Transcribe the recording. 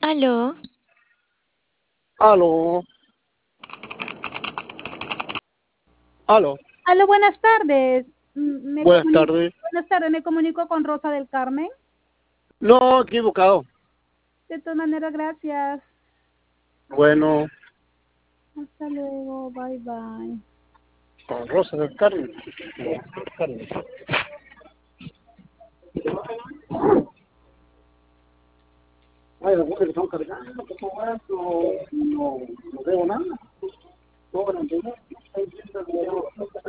Aló, Aló, aló. Aló, buenas tardes. Buenas tardes. Buenas tardes, me comunico con Rosa del Carmen. No, equivocado. De todas maneras, gracias. Bueno, Hasta luego, bye bye. con Rosa del Carmen. Carmen. Ay, las mujeres están cargando, por favor, no veo nada. No, no, no,